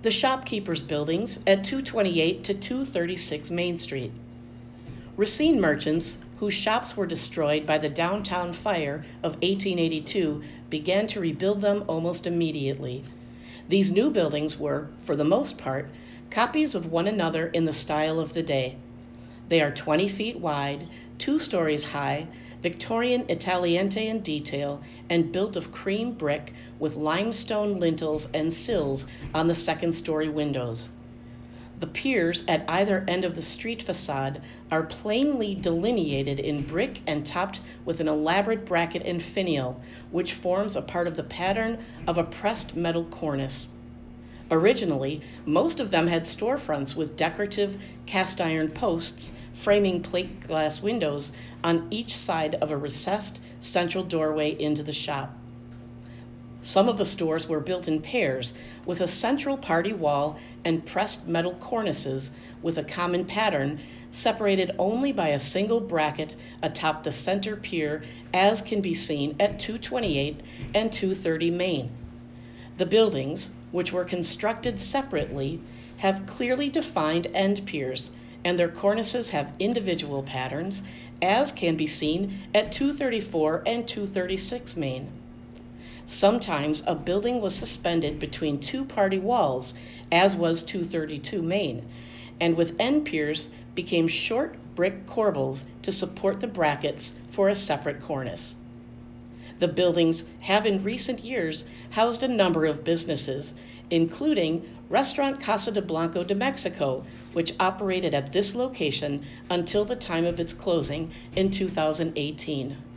the shopkeepers' buildings at 228 to 236 Main Street. Racine merchants, whose shops were destroyed by the downtown fire of 1882, began to rebuild them almost immediately. These new buildings were, for the most part, copies of one another in the style of the day. They are 20 feet wide, 2 stories high, Victorian Italianate in detail, and built of cream brick with limestone lintels and sills on the second-story windows. The piers at either end of the street facade are plainly delineated in brick and topped with an elaborate bracket and finial, which forms a part of the pattern of a pressed metal cornice. Originally, most of them had storefronts with decorative cast iron posts framing plate glass windows on each side of a recessed central doorway into the shop. Some of the stores were built in pairs with a central party wall and pressed metal cornices with a common pattern separated only by a single bracket atop the center pier, as can be seen at 228 and 230 Main. The buildings, which were constructed separately, have clearly defined end piers, and their cornices have individual patterns, as can be seen at 234 and 236 Main. Sometimes a building was suspended between two party walls, as was 232 Main, and with end piers became short brick corbels to support the brackets for a separate cornice. The buildings have in recent years housed a number of businesses, including Restaurant Casa de Blanco de Mexico, which operated at this location until the time of its closing in 2018.